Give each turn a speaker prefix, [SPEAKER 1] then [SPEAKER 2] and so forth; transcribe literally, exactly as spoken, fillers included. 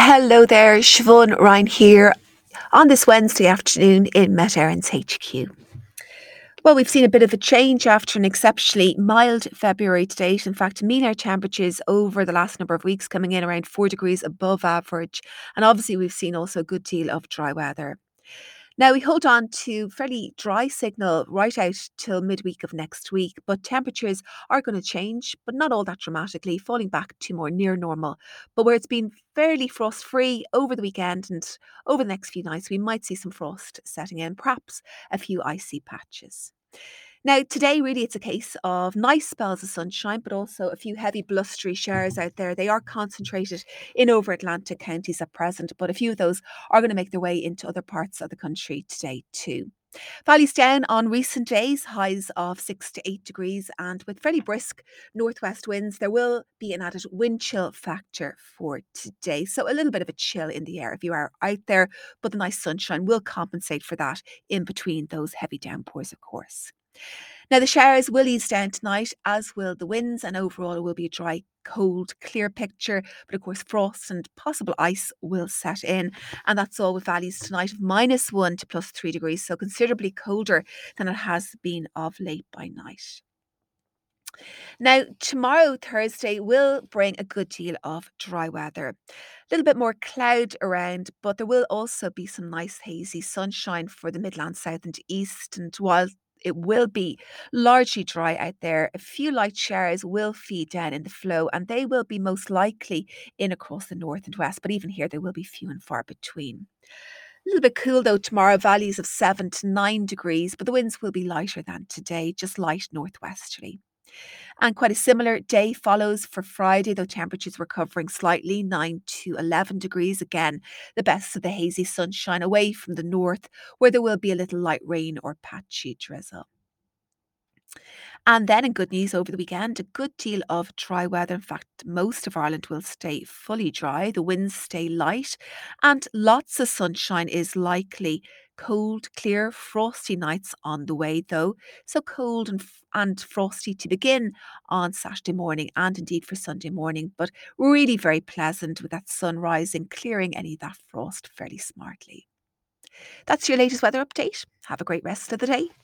[SPEAKER 1] Hello there, Siobhan Ryan here on this Wednesday afternoon in Met Erin's H Q. Well, we've seen a bit of a change after an exceptionally mild February to date. In fact, mean air temperatures over the last number of weeks coming in around four degrees above average. And obviously, we've seen also a good deal of dry weather. Now, we hold on to fairly dry signal right out till midweek of next week, but temperatures are going to change, but not all that dramatically, falling back to more near normal. But where it's been fairly frost free over the weekend and over the next few nights, we might see some frost setting in, perhaps a few icy patches. Now, today, really, it's a case of nice spells of sunshine, but also a few heavy blustery showers out there. They are concentrated in over Atlantic counties at present, but a few of those are going to make their way into other parts of the country today, too. Values down on recent days, highs of six to eight degrees, and with fairly brisk northwest winds, there will be an added wind chill factor for today. So, a little bit of a chill in the air if you are out there, but the nice sunshine will compensate for that in between those heavy downpours, of course. Now, the showers will ease down tonight, as will the winds, and overall it will be a dry, cold, clear picture. But of course, frost and possible ice will set in. And that's all with values tonight of minus one to plus three degrees, so considerably colder than it has been of late by night. Now, tomorrow, Thursday, will bring a good deal of dry weather. A little bit more cloud around, but there will also be some nice hazy sunshine for the Midlands South and East. And while it will be largely dry out there, a few light showers will feed down in the flow, and they will be most likely in across the north and west. But even here, they will be few and far between. A little bit cool though tomorrow, values of seven to nine degrees, but the winds will be lighter than today, just light northwesterly. And quite a similar day follows for Friday, though temperatures recovering slightly, nine to eleven degrees. Again, the best of the hazy sunshine away from the north, where there will be a little light rain or patchy drizzle. And then in good news over the weekend, a good deal of dry weather. In fact, most of Ireland will stay fully dry. The winds stay light and lots of sunshine is likely. Cold, clear, frosty nights on the way though. So cold and, f- and frosty to begin on Saturday morning and indeed for Sunday morning, but really very pleasant with that sun rising, clearing any of that frost fairly smartly. That's your latest weather update. Have a great rest of the day.